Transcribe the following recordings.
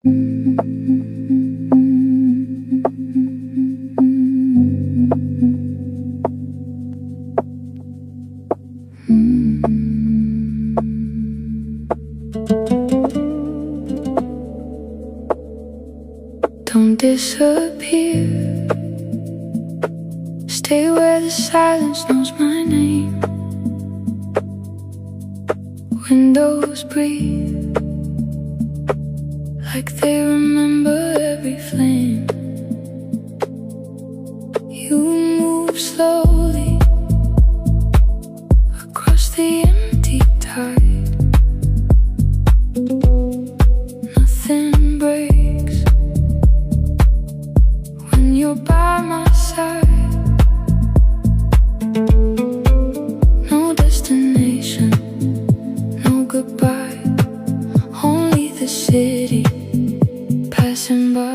Don't disappear. Stay where the silence knows my name. Windows breathe like they remember every flame. You move slowly across the empty tide. Nothing breaks when you're by my side. No destination, no goodbye, only the city passing by.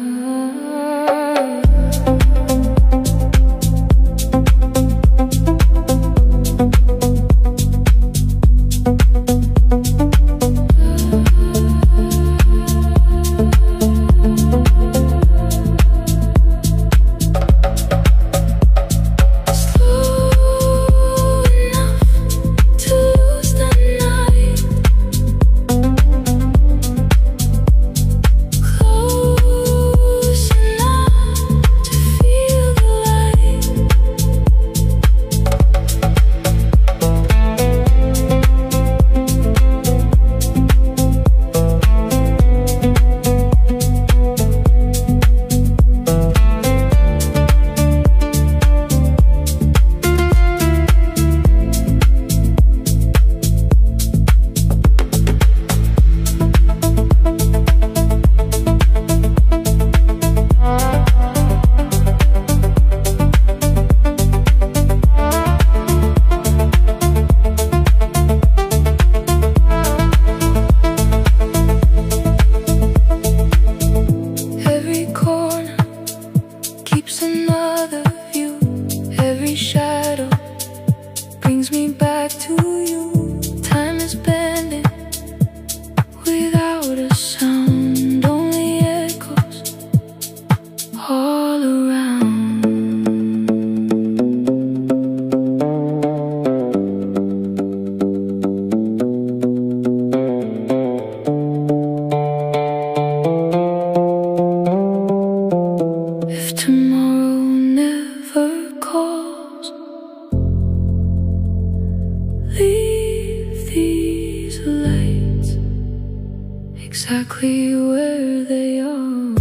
Exactly where they are.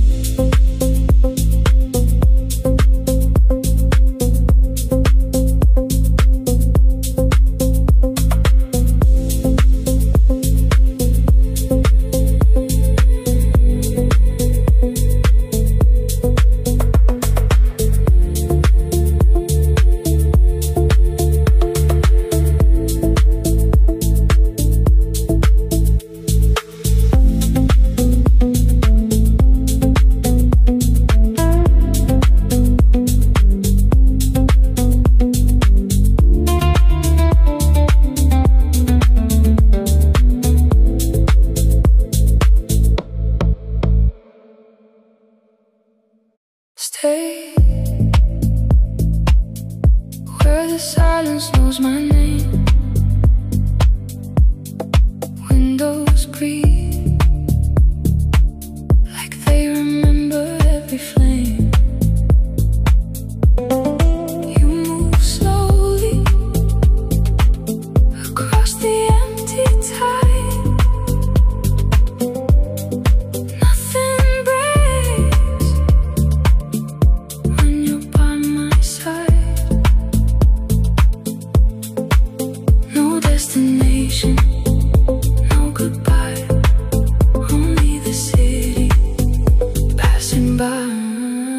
Stay where the silence knows my name. Windows breathe like they remember every flame. You move slowly across the empty tide. Nothing breaks when you're by my side. No destination, no goodbye, only the city passing by.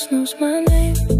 knows my name.